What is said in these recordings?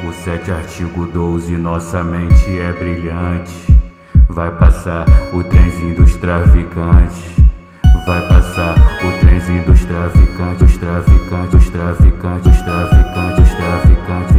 O 7 artigo 12, nossa mente é brilhante. Vai passar o trenzinho dos traficantes. Vai passar o trenzinho dos traficantes, os traficantes, os traficantes, os traficantes, os traficantes,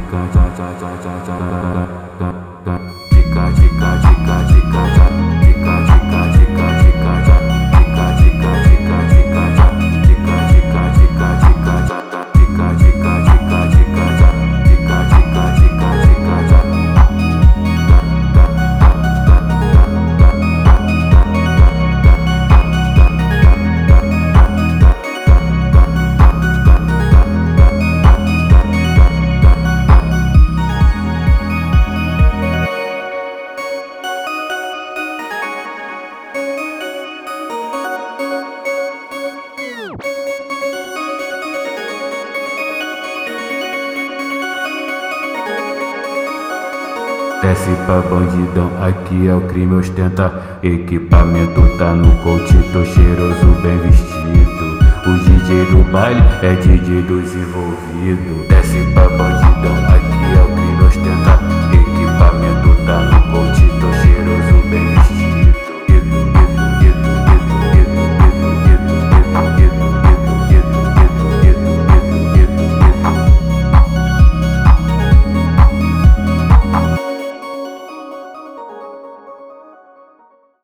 desce pra bandidão, aqui é o crime ostenta. Equipamento tá no coach, tô cheiroso, bem vestido. O DJ do baile é DJ dos envolvidos. Desce pra bandidão.